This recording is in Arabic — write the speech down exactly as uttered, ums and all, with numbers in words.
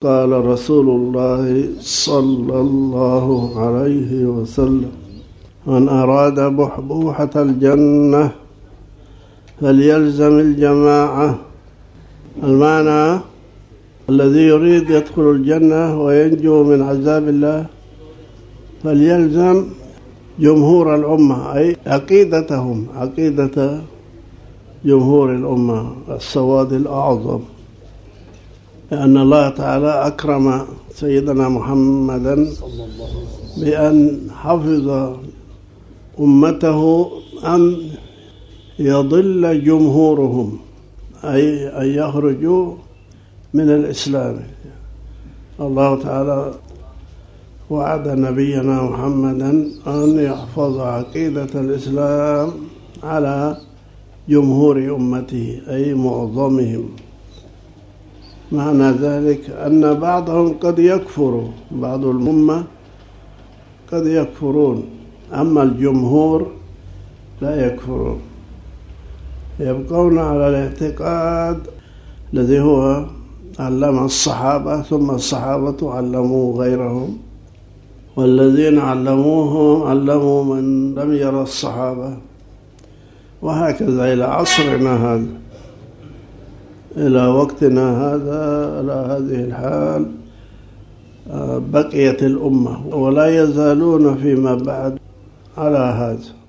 قال رسول الله صلى الله عليه وسلم: من أراد بحبوحة الجنة فليلزم الجماعة. المعنى: الذي يريد يدخل الجنة وينجو من عذاب الله فليلزم جمهور الأمة، أي عقيدتهم، عقيدة جمهور الأمة، السواد الأعظم، لأن الله تعالى أكرم سيدنا محمدا بأن حفظ أمته أن يضل جمهورهم، أي أن يخرجوا من الإسلام. الله تعالى وعد نبينا محمدا أن يحفظ عقيدة الإسلام على جمهور أمته، أي معظمهم. معنى ذلك أن بعضهم قد يكفر، بعض الأمة قد يكفرون، أما الجمهور لا يكفرون، يبقون على الاعتقاد الذي هو علم الصحابة، ثم الصحابة علموا غيرهم، والذين علموهم علموا من لم يرى الصحابة، وهكذا إلى عصرنا هذا، إلى وقتنا هذا، على هذه الحال بقيت الأمة، ولا يزالون فيما بعد على هذا.